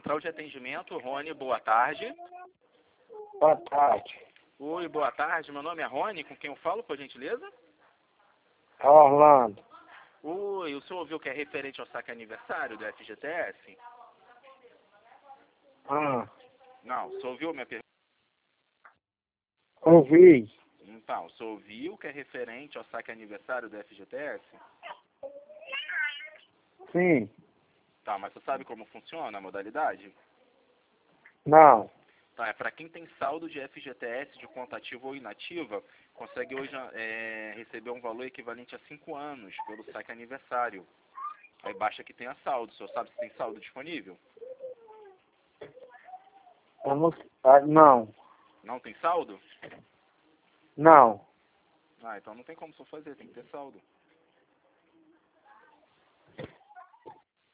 Central de Atendimento, Rony, boa tarde. Boa tarde. Oi, boa tarde. Meu nome é Rony, com quem eu falo, por gentileza? É Orlando. Oi, o senhor ouviu que é referente ao saque aniversário do FGTS? Não, o senhor ouviu minha pergunta? Ouvi. Então, o senhor ouviu que é referente ao saque aniversário do FGTS? Sim. Tá, mas você sabe como funciona a modalidade? Não. Tá, é para quem tem saldo de FGTS de conta ativa ou inativa, consegue hoje receber um valor equivalente a 5 anos pelo saque aniversário. Aí basta que tenha saldo. O senhor sabe se tem saldo disponível? Eu não. Não. Não tem saldo? Não. Ah, então não tem como o senhor fazer, tem que ter saldo.